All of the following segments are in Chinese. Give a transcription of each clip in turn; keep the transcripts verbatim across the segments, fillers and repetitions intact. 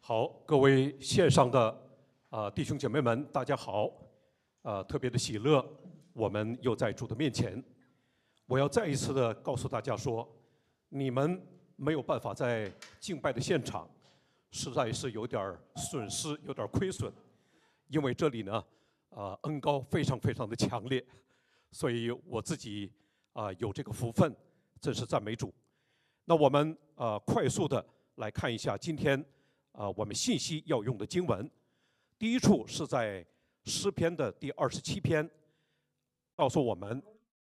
好，各位线上的啊、呃、弟兄姐妹们，大家好，啊、呃、特别的喜乐，我们又在主的面前。我要再一次的告诉大家说，你们没有办法在敬拜的现场，实在是有点损失，有点亏损，因为这里呢，啊、呃、恩膏非常非常的强烈，所以我自己啊、呃、有这个福分，真是赞美主。那我们啊、呃、快速的来看一下今天。啊、呃，我们信息要用的经文，第一处是在诗篇的第二十七篇，告诉我们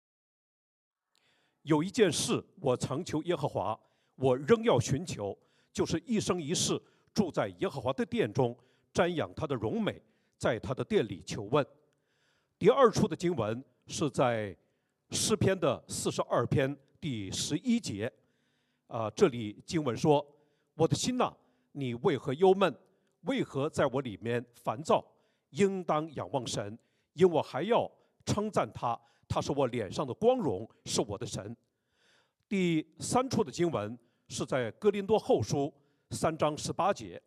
有一件事我曾求耶和华，我仍要寻求，就是一生一世住在耶和华的殿中，瞻仰他的荣美，在他的殿里求问。第二处的经文是在诗篇的四十二篇第十一节，啊、呃，这里经文说：“我的心哪，你为何忧闷？为何在我里面烦躁？应当仰望神，因我还要称赞他，他是我脸上的光荣，是我的神。”第三处的经文是在哥林多后书三章十八节，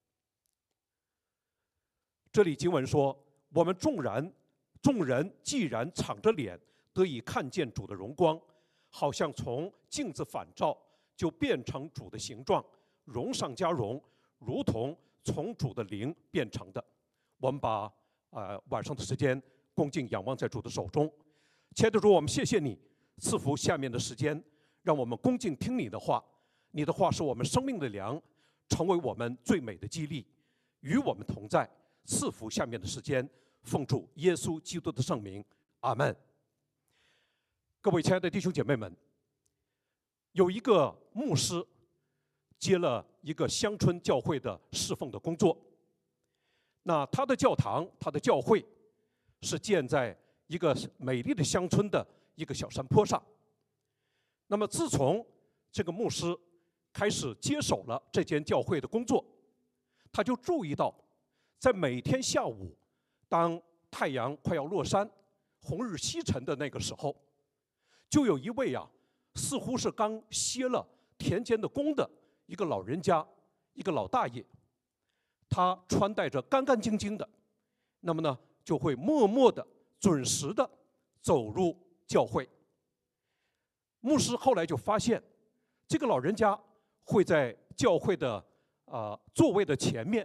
这里经文说：“我们众人，众人既然敞着脸，得以看见主的荣光，好像从镜子反照，就变成主的形状。”荣上加荣，如同从主的灵变成的。我们把呃晚上的时间恭敬仰望在主的手中。亲爱的主，我们谢谢你赐福下面的时间，让我们恭敬听你的话。你的话是我们生命的粮，成为我们最美的激励，与我们同在。赐福下面的时间，奉主耶稣基督的圣名，阿门。各位亲爱的弟兄姐妹们，有一个牧师接了一个乡村教会的侍奉的工作。那他的教堂，他的教会是建在一个美丽的乡村的一个小山坡上。那么自从这个牧师开始接手了这间教会的工作，他就注意到，在每天下午，当太阳快要落山、红日西沉的那个时候，就有一位啊，似乎是刚歇了田间的工的一个老人家，一个老大爷，他穿戴着干干净净的，那么呢，就会默默的、准时的走入教会。牧师后来就发现，这个老人家会在教会的啊、呃、座位的前面，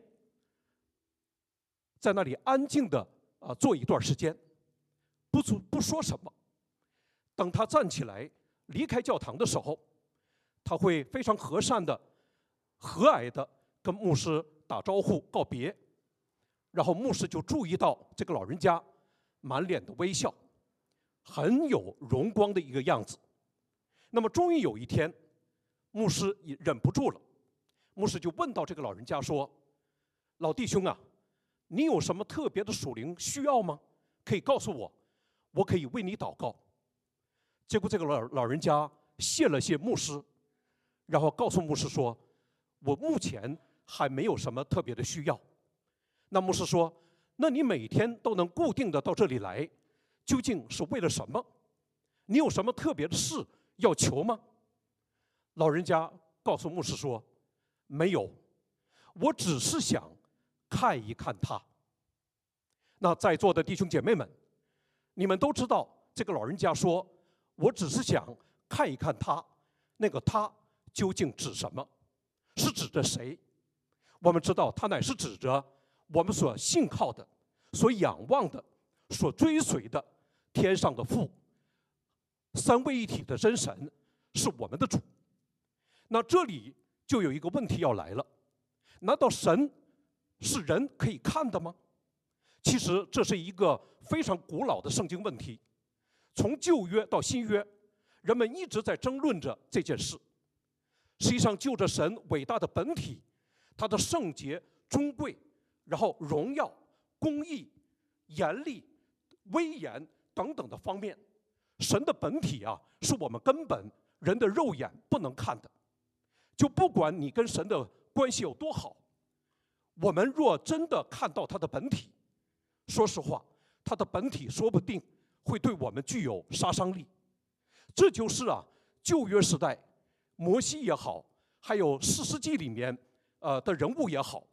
在那里安静的啊、呃、坐一段时间，不不说什么。等他站起来离开教堂的时候，他会非常和善的、和蔼的跟牧师打招呼告别，然后牧师就注意到这个老人家满脸的微笑，很有荣光的一个样子。那么终于有一天，牧师也忍不住了，牧师就问到这个老人家说：“老弟兄啊，你有什么特别的属灵需要吗？可以告诉我，我可以为你祷告。”结果这个老老人家谢了谢牧师，然后告诉牧师说：“我目前还没有什么特别的需要。”那牧师说：“那你每天都能固定的到这里来，究竟是为了什么？你有什么特别的事要求吗？”老人家告诉牧师说：“没有，我只是想看一看他。”那在座的弟兄姐妹们，你们都知道这个老人家说：“我只是想看一看他。”那个他究竟指什么？是指着谁？我们知道他乃是指着我们所信靠的、所仰望的、所追随的天上的父，三位一体的真神是我们的主。那这里就有一个问题要来了，难道神是人可以看的吗？其实这是一个非常古老的圣经问题，从旧约到新约，人们一直在争论着这件事。实际上就着神伟大的本体，他的圣洁、尊贵，然后荣耀、公义、严厉、威严等等的方面，神的本体啊，是我们根本人的肉眼不能看的。就不管你跟神的关系有多好，我们若真的看到他的本体，说实话，他的本体说不定会对我们具有杀伤力。这就是啊，旧约时代摩西也好，还有士师记里面呃的人物也好，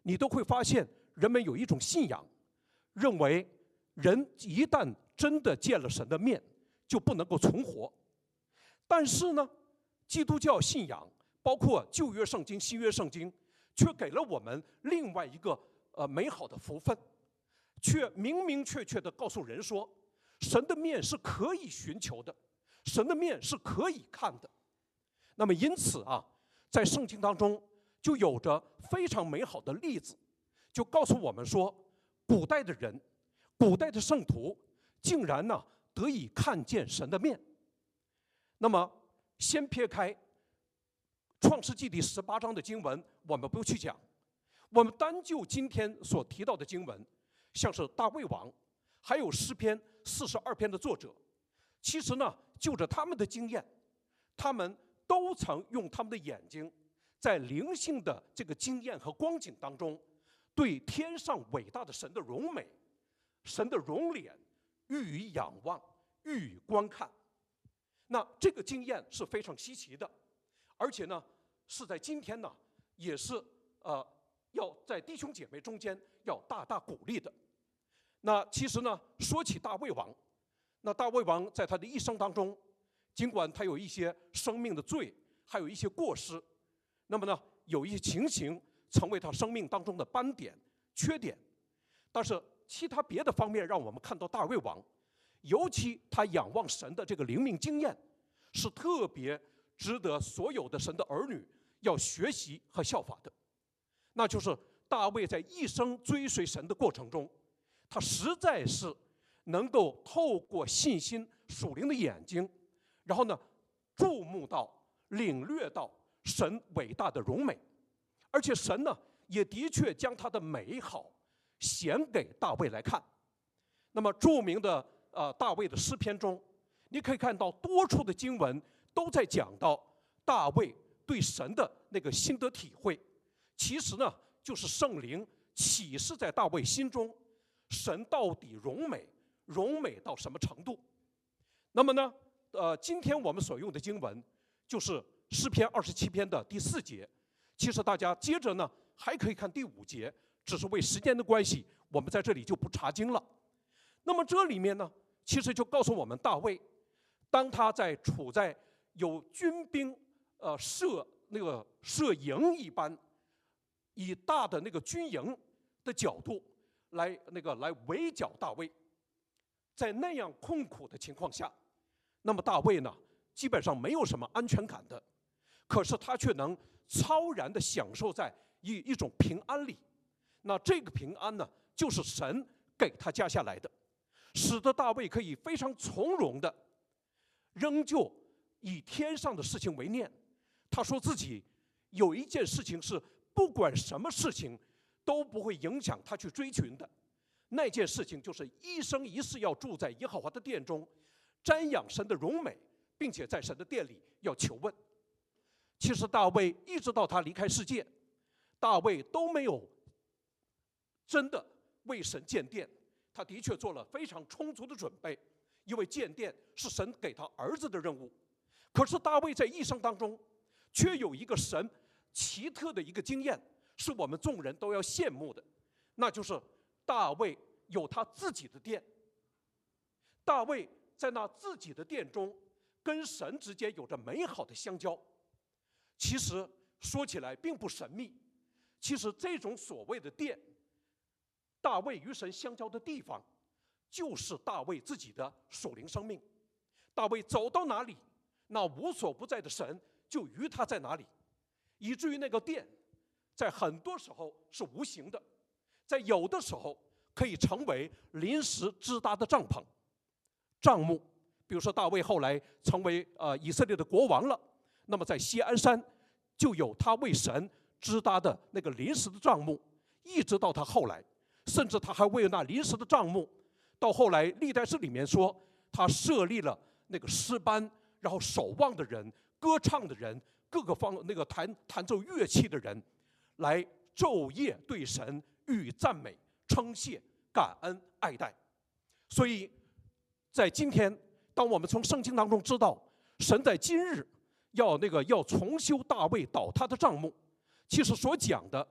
你都会发现人们有一种信仰，认为人一旦真的见了神的面，就不能够存活。但是呢，基督教信仰包括旧约圣经、新约圣经，却给了我们另外一个呃美好的福分，却明明确确地告诉人说，神的面是可以寻求的，神的面是可以看的。那么因此啊，在圣经当中就有着非常美好的例子，就告诉我们说，古代的人、古代的圣徒竟然呢得以看见神的面。那么先撇开创世纪第十八章的经文，我们不去讲，我们单就今天所提到的经文，像是大卫王，还有诗篇四十二篇的作者，其实呢，就着他们的经验，他们都曾用他们的眼睛，在灵性的这个经验和光景当中，对天上伟大的神的荣美、神的容脸予以仰望，予以观看。那这个经验是非常稀奇的，而且呢，是在今天呢，也是呃要在弟兄姐妹中间要大大鼓励的。那其实呢，说起大卫王，那大卫王在他的一生当中，尽管他有一些生命的罪，还有一些过失，那么呢，有一些情形成为他生命当中的斑点、缺点，但是其他别的方面让我们看到大卫王，尤其他仰望神的这个灵命经验，是特别值得所有的神的儿女要学习和效法的。那就是大卫在一生追随神的过程中，他实在是能够透过信心属灵的眼睛，然后呢，注目到、领略到神伟大的荣美，而且神呢，也的确将他的美好显给大卫来看。那么著名的呃大卫的诗篇中，你可以看到多处的经文都在讲到大卫对神的那个心得体会，其实呢，就是圣灵启示在大卫心中，神到底荣美，荣美到什么程度？那么呢，呃，今天我们所用的经文就是诗篇二十七篇的第四节。其实大家接着呢还可以看第五节，只是为时间的关系，我们在这里就不查经了。那么这里面呢，其实就告诉我们大卫，当他在处在有军兵呃设那个设营一般，以大的那个军营的角度来那个来围剿大卫，在那样困苦的情况下，那么大卫呢，基本上没有什么安全感的，可是他却能超然地享受在一一种平安里。那这个平安呢，就是神给他加下来的，使得大卫可以非常从容的，仍旧以天上的事情为念。他说自己有一件事情是不管什么事情都不会影响他去追寻的，那件事情就是一生一世要住在耶和华的殿中，瞻仰神的荣美，并且在神的殿里要求问。其实大卫一直到他离开世界，大卫都没有真的为神建殿，他的确做了非常充足的准备，因为建殿是神给他儿子的任务。可是大卫在一生当中，却有一个神奇特的一个经验，是我们众人都要羡慕的，那就是大卫有他自己的殿。大卫在那自己的殿中，跟神之间有着美好的相交。其实说起来并不神秘，其实这种所谓的殿，大卫与神相交的地方，就是大卫自己的属灵生命。大卫走到哪里，那无所不在的神就与他在哪里，以至于那个殿在很多时候是无形的，在有的时候可以成为临时支搭的帐篷、帐幕。比如说大卫后来成为呃以色列的国王了，那么在锡安山就有他为神支搭的那个临时的帐幕，一直到他后来，甚至他还为那临时的帐幕，到后来历代志里面说，他设立了那个诗班，然后守望的人、歌唱的人、各个方那个弹弹奏乐器的人，来昼夜对神予以赞美、称谢、感恩、爱戴。所以在今天，当我们从圣经当中知道神在今日要那个要重修大卫倒塌的帐幕，其实所讲的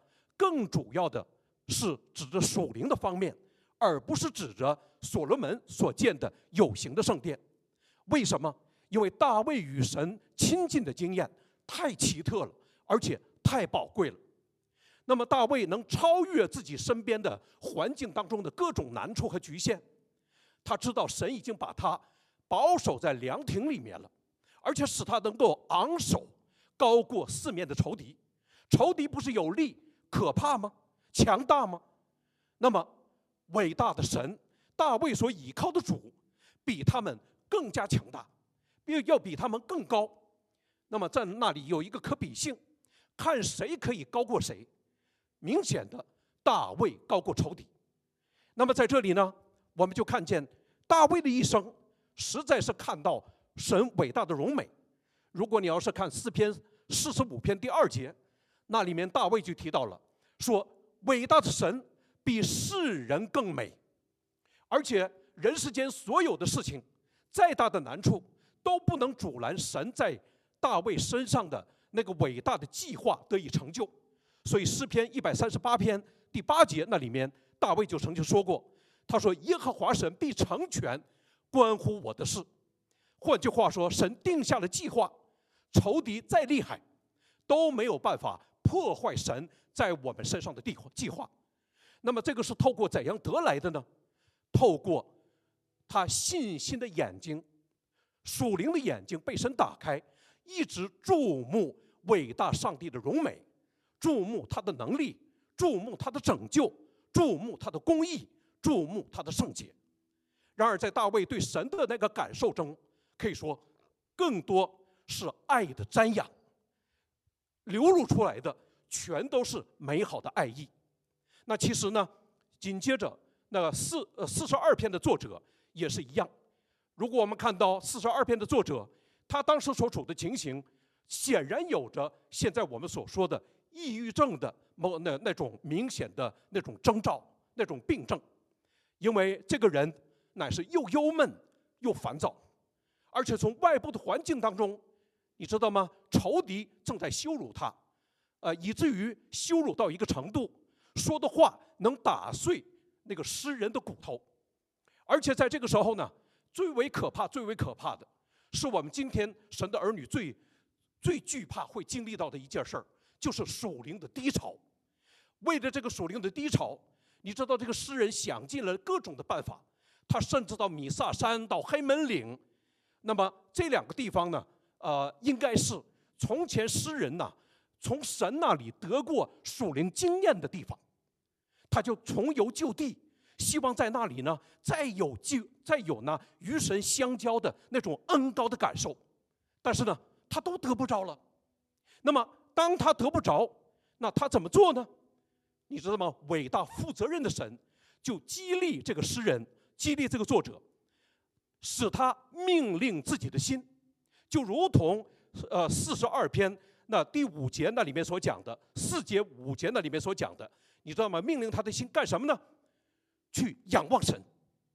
更主要的是指着属灵的方面，而不是指着所罗门所建的有形的圣殿。为什么？因为大卫与神亲近的经验太奇特了，而且太宝贵了。那么大卫能超越自己身边的环境当中的各种难处和局限，他知道神已经把他保守在凉亭里面了，而且使他能够昂首高过四面的仇敌。仇敌不是有力可怕吗？强大吗？那么伟大的神，大卫所倚靠的主，比他们更加强大，比要比他们更高。那么在那里有一个可比性，看谁可以高过谁。明显的，大卫高过仇敌。那么在这里呢，我们就看见大卫的一生实在是看到神伟大的荣美。如果你要是看诗篇四十五篇第二节，那里面大卫就提到了说，伟大的神比世人更美，而且人世间所有的事情，再大的难处都不能阻拦神在大卫身上的那个伟大的计划得以成就。所以诗篇一百三十八篇第八节那里面，大卫就曾经说过，他说耶和华神必成全关乎我的事。换句话说，神定下了计划，仇敌再厉害都没有办法破坏神在我们身上的计划。那么这个是透过怎样得来的呢？透过他信心的眼睛，属灵的眼睛被神打开，一直注目伟大上帝的荣美，注目他的能力，注目他的拯救，注目他的公义，注目他的圣洁。然而在大卫对神的那个感受中，可以说更多是爱的瞻仰，流露出来的全都是美好的爱意。那其实呢，紧接着那四呃四十二篇的作者也是一样。如果我们看到四十二篇的作者，他当时所处的情形，显然有着现在我们所说的抑郁症的某那那种明显的那种征兆，那种病症。因为这个人乃是又忧闷又烦躁，而且从外部的环境当中，你知道吗？仇敌正在羞辱他，呃，以至于羞辱到一个程度，说的话能打碎那个诗人的骨头。而且在这个时候呢，最为可怕、最为可怕的是我们今天神的儿女最最惧怕会经历到的一件事儿，就是属灵的低潮。为了这个属灵的低潮，你知道这个诗人想尽了各种的办法，他甚至到米萨山、到黑门岭。那么这两个地方呢，呃，应该是从前诗人呐、啊、从神那里得过属灵经验的地方，他就重游旧地，希望在那里呢再有就再有呢与神相交的那种恩高的感受。但是呢，他都得不着了。那么当他得不着，那他怎么做呢？你知道吗？伟大负责任的神就激励这个诗人，激励这个作者，使他命令自己的心，就如同呃四十二篇那第五节那里面所讲的，四节五节那里面所讲的，你知道吗？命令他的心干什么呢？去仰望神，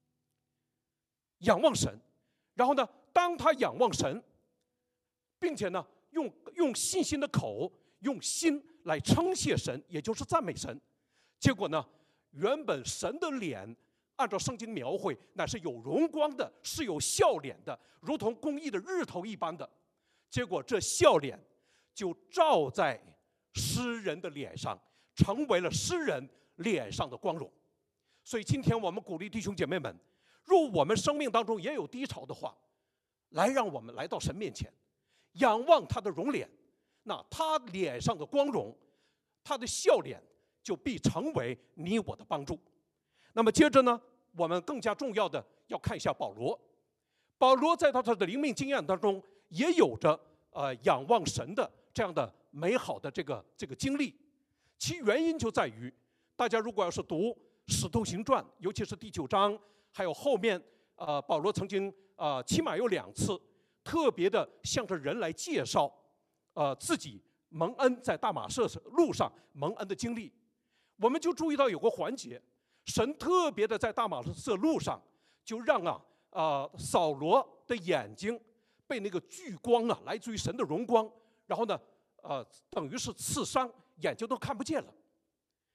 仰望神。然后呢，当他仰望神，并且呢，用用信心的口，用心来称谢神，也就是赞美神。结果呢，原本神的脸，按照圣经描绘，乃是有荣光的，是有笑脸的，如同公义的日头一般的。结果这笑脸就照在诗人的脸上，成为了诗人脸上的光荣。所以今天我们鼓励弟兄姐妹们，若我们生命当中也有低潮的话，来让我们来到神面前，仰望他的容脸，那他脸上的光荣，他的笑脸就必成为你我的帮助。那么接着呢，我们更加重要的要看一下保罗。保罗在他的灵命经验当中也有着呃仰望神的这样的美好的这个这个经历。其原因就在于，大家如果要是读《使徒行传》，尤其是第九章，还有后面，呃，保罗曾经呃起码有两次特别的向着人来介绍，呃自己蒙恩在大马色路上蒙恩的经历。我们就注意到有个环节，神特别的在大马色路上就让啊呃扫罗的眼睛被那个巨光啊，来自于神的荣光，然后呢呃等于是刺伤，眼睛都看不见了。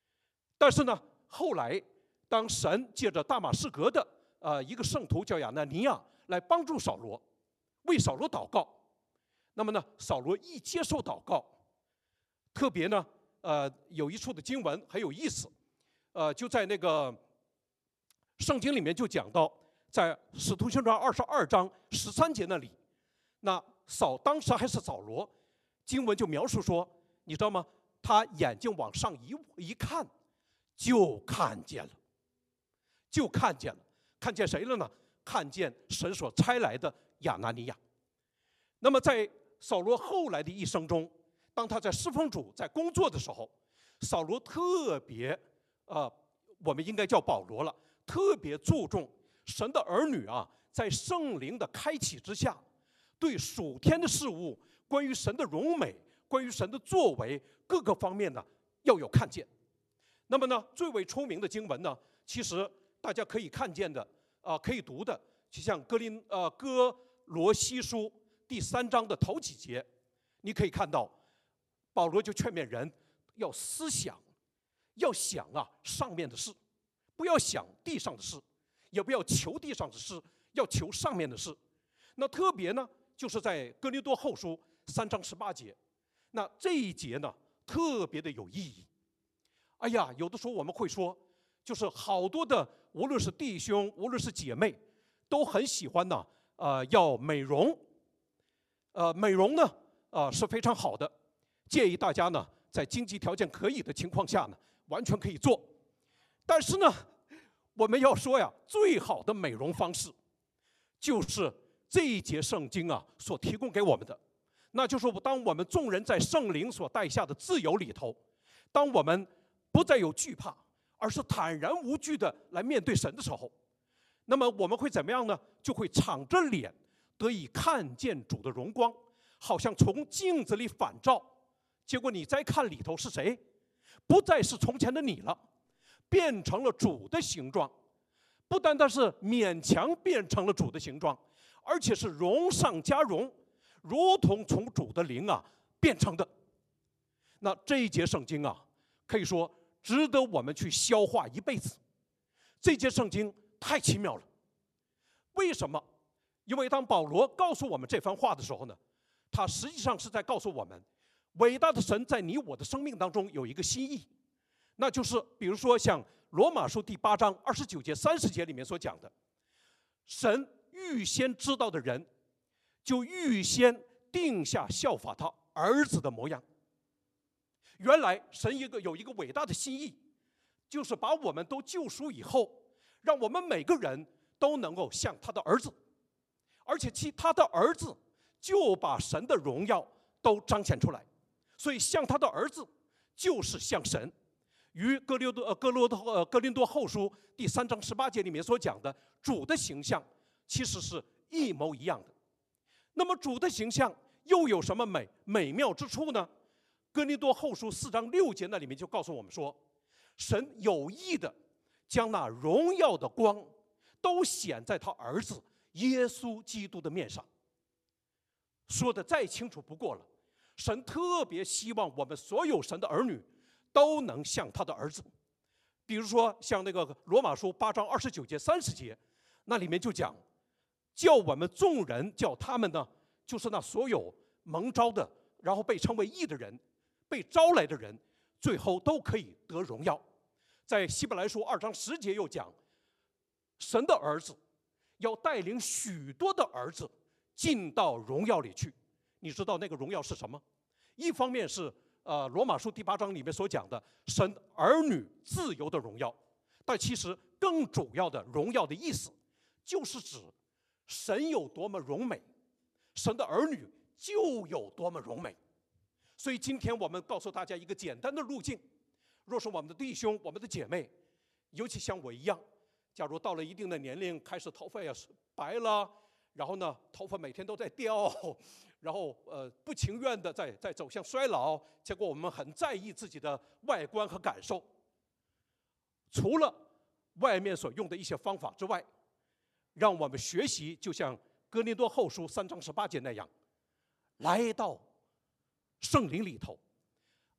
但是呢，后来当神借着大马士革的呃一个圣徒叫亚拿尼亚来帮助扫罗，为扫罗祷告，那么呢，扫罗一接受祷告，特别呢，呃，有一处的经文很有意思，呃，就在那个圣经里面就讲到，在使徒行传二十二章十三节那里，那扫当时还是扫罗，经文就描述说，你知道吗？他眼睛往上一一看，就看见了，就看见了，看见谁了呢？看见神所差来的亚拿尼亚。那么在扫罗后来的一生中，当他在侍奉主、在工作的时候，扫罗特别，呃，我们应该叫保罗了，特别注重神的儿女啊，在圣灵的开启之下，对属天的事物、关于神的荣美、关于神的作为各个方面呢，要有看见。那么呢，最为出名的经文呢，其实大家可以看见的，啊、呃，可以读的，就像哥林呃哥罗西书第三章的头几节，你可以看到，保罗就劝勉人要思想，要想啊上面的事，不要想地上的事，也不要求地上的事，要求上面的事。那特别呢，就是在哥林多后书三章十八节，那这一节呢特别的有意义。哎呀，有的时候我们会说，就是好多的，无论是弟兄，无论是姐妹，都很喜欢呢，呃，要美容。呃，美容呢，呃是非常好的，建议大家呢，在经济条件可以的情况下呢，完全可以做。但是呢，我们要说呀，最好的美容方式，就是这一节圣经啊所提供给我们的，那就是当我们众人在圣灵所带下的自由里头，当我们不再有惧怕，而是坦然无惧的来面对神的时候，那么我们会怎么样呢？就会敞着脸，得以看见主的荣光，好像从镜子里反照。结果你再看里头是谁，不再是从前的你了，变成了主的形状。不单单是勉强变成了主的形状，而且是荣上加荣，如同从主的灵啊变成的。那这一节圣经啊，可以说值得我们去消化一辈子。这节圣经太奇妙了。为什么？因为当保罗告诉我们这番话的时候呢，他实际上是在告诉我们，伟大的神在你我的生命当中有一个心意，那就是比如说像罗马书第八章二十九节三十节里面所讲的，神预先知道的人，就预先定下效法他儿子的模样。原来神一个有一个伟大的心意，就是把我们都救赎以后，让我们每个人都能够像他的儿子，而且其他的儿子就把神的荣耀都彰显出来。所以像他的儿子就是像神。与哥林多呃哥罗多呃哥林多后书第三章十八节里面所讲的主的形象，其实是一模一样的。那么主的形象又有什么美美妙之处呢？哥林多后书四章六节那里面就告诉我们说，神有意的将那荣耀的光都显在他儿子耶稣基督的面上。说的再清楚不过了，神特别希望我们所有神的儿女都能像他的儿子。比如说像那个罗马书八章二十九节三十节，那里面就讲，叫我们众人，叫他们呢，就是那所有蒙召的，然后被称为义的人，被招来的人，最后都可以得荣耀。在希伯来书二章十节又讲，神的儿子要带领许多的儿子进到荣耀里去。你知道那个荣耀是什么？一方面是呃罗马书第八章里面所讲的神儿女自由的荣耀，但其实更主要的荣耀的意思，就是指神有多么荣美，神的儿女就有多么荣美。所以今天我们告诉大家一个简单的路径，若是我们的弟兄我们的姐妹，尤其像我一样，假如到了一定的年龄，开始头发也白了，然后呢头发每天都在掉，然后呃不情愿的在在走向衰老，结果我们很在意自己的外观和感受。除了外面所用的一些方法之外，让我们学习，就像哥林多后书三章十八节那样，来到圣灵里头，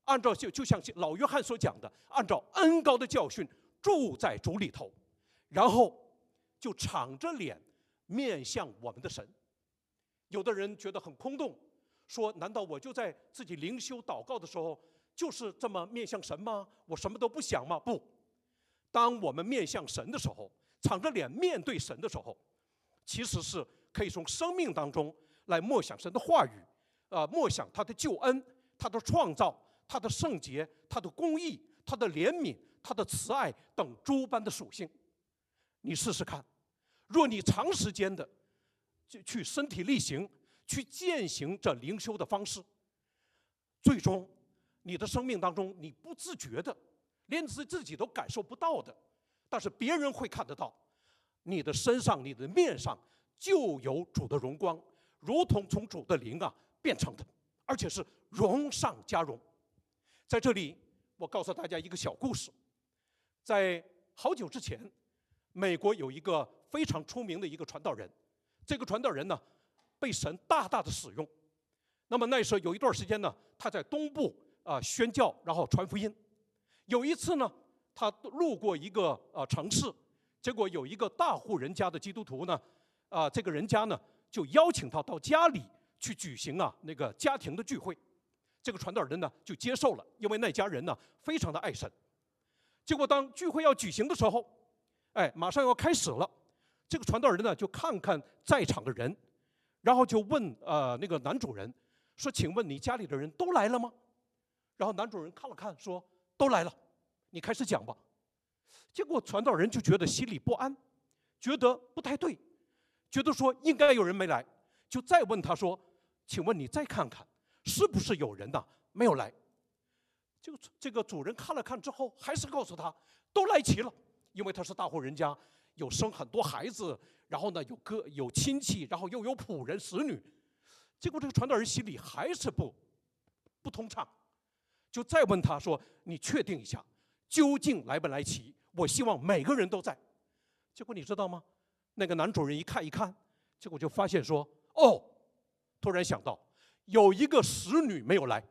按照就就像老约翰所讲的，按照恩膏的教训住在主里头，然后就敞着脸面向我们的神。有的人觉得很空洞，说难道我就在自己灵修祷告的时候就是这么面向神吗？我什么都不想吗？不，当我们面向神的时候，敞着脸面对神的时候，其实是可以从生命当中来默想神的话语，呃，默想他的救恩，他的创造，他的圣洁，他的公义，他的怜悯，他的慈爱等诸般的属性。你试试看，若你长时间的去身体力行，去践行这灵修的方式，最终你的生命当中你不自觉的，连自自己都感受不到的，但是别人会看得到，你的身上你的面上就有主的荣光，如同从主的灵啊变成的，而且是荣上加荣。在这里我告诉大家一个小故事，在好久之前，美国有一个非常出名的一个传道人，这个传道人呢被神大大的使用。那么那时候有一段时间呢，他在东部啊、呃、宣教，然后传福音。有一次呢，他路过一个呃城市，结果有一个大户人家的基督徒呢，啊、呃、这个人家呢就邀请他到家里去举行啊那个家庭的聚会。这个传道人呢就接受了，因为那家人呢非常的爱神。结果当聚会要举行的时候，哎，马上要开始了，这个传道人呢就看看在场的人，然后就问呃那个男主人说：“请问你家里的人都来了吗？”然后男主人看了看说：“都来了，你开始讲吧。”结果传道人就觉得心里不安，觉得不太对，觉得说应该有人没来，就再问他说：“请问你再看看，是不是有人呐没有来？”这个这个主人看了看之后，还是告诉他都来齐了，因为他是大户人家，有生很多孩子，然后呢有哥有亲戚，然后又有仆人使女。结果这个传道人心里还是不不通畅，就再问他说：“你确定一下，究竟来不来齐？我希望每个人都在。”结果你知道吗？那个男主人一看一看，结果就发现说：“哦，突然想到有一个使女没有来。”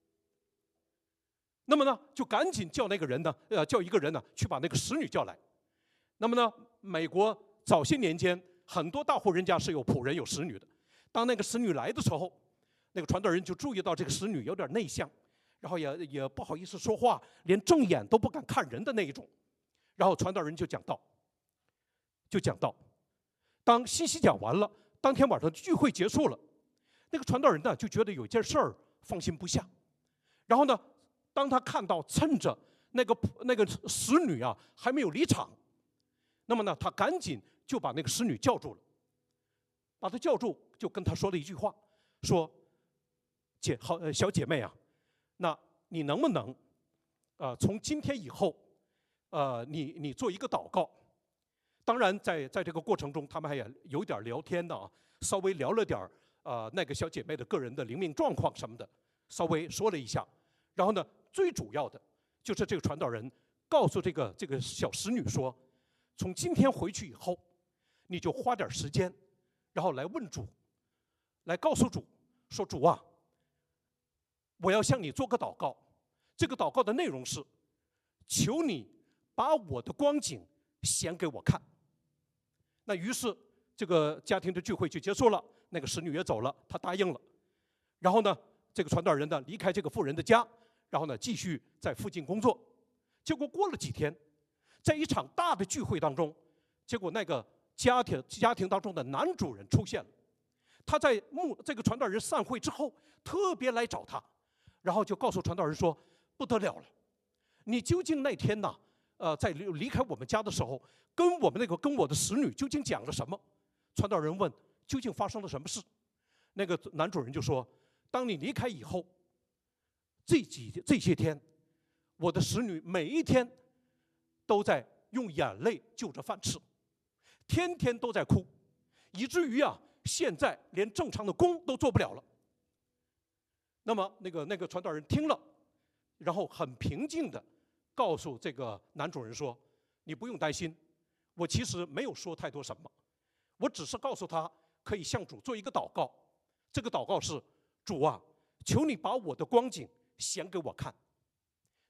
那么呢，就赶紧叫那个人呢，呃，叫一个人呢去把那个使女叫来。那么呢，美国早些年间很多大户人家是有仆人有使女的。当那个使女来的时候，那个传道人就注意到这个使女有点内向，然后也也不好意思说话，连正眼都不敢看人的那一种。然后传道人就讲道，就讲道。当信息讲完了，当天晚上聚会结束了，那个传道人呢就觉得有件事儿放心不下。然后呢，当他看到趁着那个那个使女啊还没有离场，那么呢，他赶紧就把那个使女叫住了，把她叫住，就跟她说了一句话，说：“姐好，呃，小姐妹啊，那你能不能，呃，从今天以后，呃，你你做一个祷告。”当然在，在在这个过程中，他们还也有点聊天的啊，稍微聊了点儿呃那个小姐妹的个人的灵命状况什么的，稍微说了一下。然后呢，最主要的就是这个传道人告诉这个这个小使女说：“从今天回去以后，你就花点时间，然后来问主，来告诉主说：主啊，我要向你做个祷告。这个祷告的内容是，求你把我的光景显给我看。”那于是这个家庭的聚会就结束了，那个使女也走了，她答应了。然后呢，这个传道人呢离开这个妇人的家，然后呢继续在附近工作。结果过了几天，在一场大的聚会当中，结果那个家庭家庭当中的男主人出现了。他在牧这个传道人散会之后，特别来找他，然后就告诉传道人说：“不得了了，你究竟那天呐，呃，在离开我们家的时候，跟我们那个跟我的使女究竟讲了什么？”传道人问：“究竟发生了什么事？”那个男主人就说：“当你离开以后，这几这些天，我的使女每一天都在用眼泪就着饭吃，天天都在哭，以至于啊，现在连正常的工都做不了了。”那么那个那个传道人听了，然后很平静地告诉这个男主人说：“你不用担心，我其实没有说太多什么，我只是告诉他可以向主做一个祷告。这个祷告是：主啊，求你把我的光景显给我看。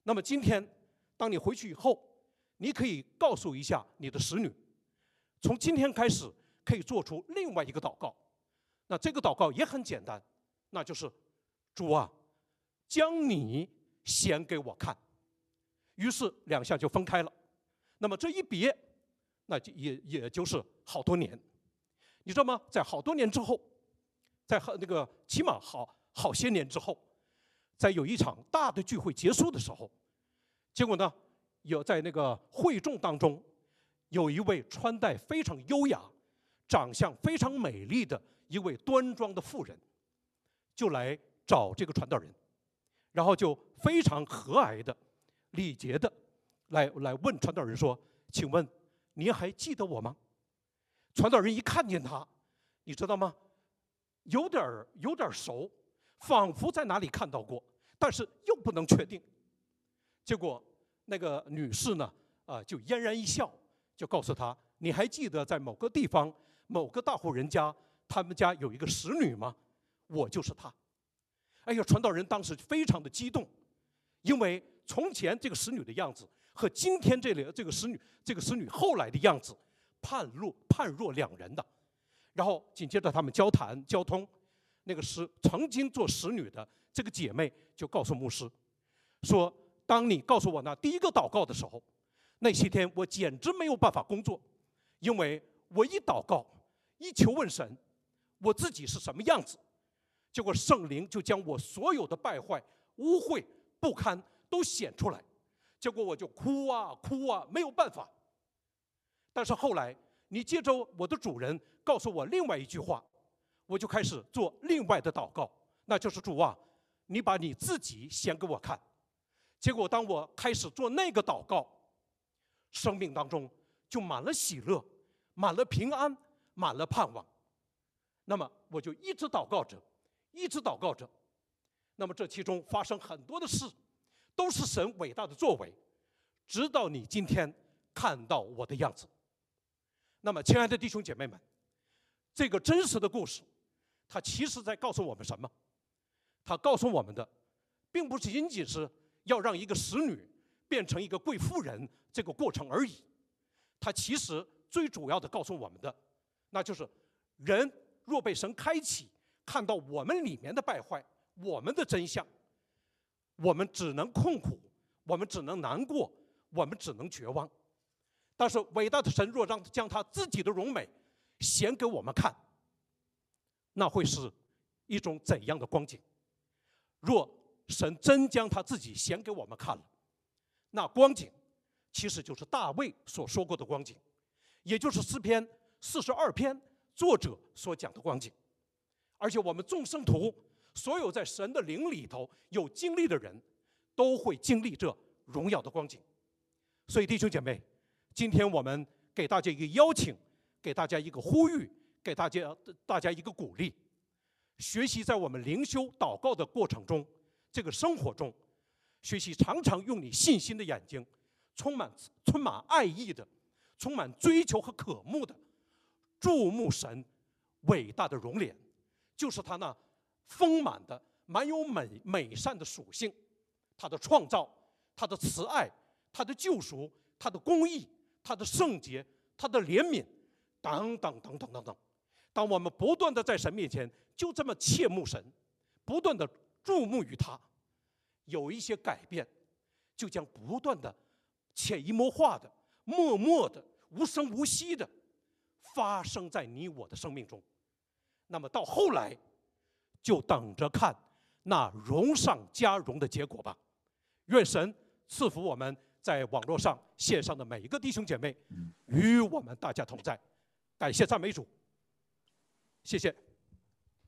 那么今天，当你回去以后，你可以告诉一下你的使女，从今天开始可以做出另外一个祷告。那这个祷告也很简单，那就是主啊，将你显给我看。于是两项就分开了。那么这一别，那就也也就是好多年。你知道吗？在好多年之后，在那个起码好好些年之后，在有一场大的聚会结束的时候，结果呢，有在那个会众当中，有一位穿戴非常优雅、长相非常美丽的一位端庄的妇人，就来找这个传道人，然后就非常和蔼的、礼节的来来问传道人说：“请问您还记得我吗？”传道人一看见他，你知道吗？有点有点熟，仿佛在哪里看到过，但是又不能确定。结果那个女士呢，啊、呃，就嫣然一笑，就告诉他：“你还记得在某个地方某个大户人家，他们家有一个使女吗？我就是她。”哎呀，传道人当时非常的激动，因为从前这个使女的样子和今天这里这个使女这个使女后来的样子，判若判若两人的。然后紧接着他们交谈交通，那个使曾经做使女的这个姐妹就告诉牧师说：“当你告诉我那第一个祷告的时候，那些天我简直没有办法工作，因为我一祷告一求问神，我自己是什么样子，结果圣灵就将我所有的败坏、污秽、不堪都显出来，结果我就哭啊哭啊，没有办法。但是后来你接着我的主人告诉我另外一句话，我就开始做另外的祷告，那就是主啊，你把你自己显给我看。结果当我开始做那个祷告，生命当中就满了喜乐，满了平安，满了盼望。那么我就一直祷告着，一直祷告着。那么这其中发生很多的事，都是神伟大的作为，直到你今天看到我的样子。那么亲爱的弟兄姐妹们，这个真实的故事，它其实在告诉我们什么？它告诉我们的并不仅仅是要让一个使女变成一个贵妇人这个过程而已，它其实最主要的告诉我们的，那就是人若被神开启，看到我们里面的败坏，我们的真相，我们只能痛苦，我们只能难过，我们只能绝望。但是伟大的神若让将他自己的荣美显给我们看，那会是一种怎样的光景？若神真将他自己显给我们看了，那光景其实就是大卫所说过的光景，也就是诗篇四十二篇作者所讲的光景。而且我们众圣徒所有在神的灵里头有经历的人，都会经历这荣耀的光景。所以弟兄姐妹，今天我们给大家一个邀请，给大家一个呼吁，给大家大家一个鼓励，学习在我们灵修祷告的过程中，这个生活中，学习常常用你信心的眼睛，充满充满爱意的，充满追求和渴慕的，注目神伟大的容脸，就是他那丰满的、满有美美善的属性，他的创造，他的慈爱，他的救赎，他的公义，他的圣洁，他的怜悯，等等等等等等。当我们不断的在神面前就这么切慕神，不断的注目于他，有一些改变就将不断的潜移默化的、默默的、无声无息的发生在你我的生命中。那么到后来，就等着看那荣上加荣的结果吧。愿神赐福我们在网络上线上的每一个弟兄姐妹，与我们大家同在。感谢赞美主，谢谢。